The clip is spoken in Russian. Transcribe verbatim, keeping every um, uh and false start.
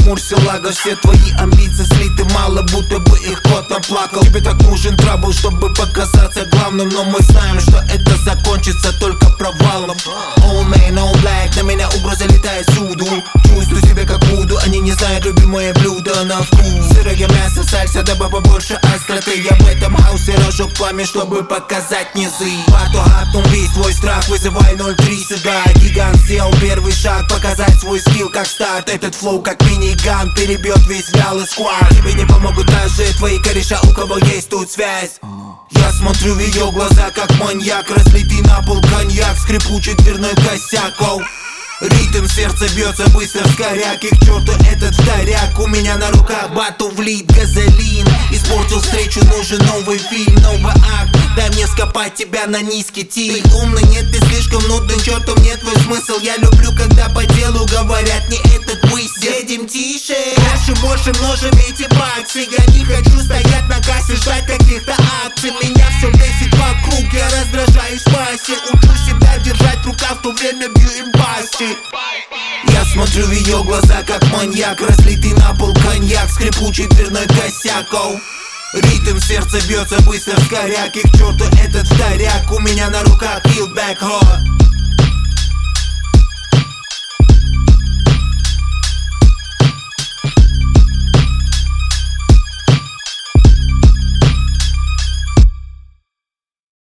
нахмурься, лага. Все твои амбиции слиты, мало будто бы их кот оплакал. Тебе так нужен трабл, чтобы показаться главным, но мы знаем, что это закончится только провалом. All man, all black, на меня угроза летает всюду. Чувствую себя как Вуду, они не знают любимое блюдо на вкус. Сырое мясо, сальса, добавь побольше остроты. Я в этом хаусе разжег пламя, чтобы показать низы. Бату хапнул весь твой страх, вызывай ноль три сюда. Гигант сделал первый шаг, показать свой скилл как старт. Этот флоу как миниган перебьет весь вялый сквад. Тебе не помогут даже твои кореша, у кого есть тут связь. Я смотрю в ее глаза, как маньяк. Разлитый на пол коньяк, скрипучий дверной косяк. Оу. Ритм сердца бьется быстро в коряк. И к черту этот вторяк. У меня на руках бату влит газолин. Испортил встречу, нужен новый фильм, новый акт. Дай мне скопать тебя на низкий тиль. Ты умный, нет, ты слишком нудный, чертом нет твой смысл. Я люблю, когда по делу говорят не этот выстрел. Едем тише, дальше больше множим эти баксы. Я не хочу стоять на кассе, ждать каких-то акций. Меня все бесит вокруг, я раздражаюсь в массе. Учу себя держать в руках, в то время бью импасти. Я смотрю в ее глаза, как маньяк. Разлитый на пол коньяк, скрипучий дверной косяк. Оу. Ритм сердца бьется быстро в коряк. И к черту этот вторяк. У меня на руках kill back hard.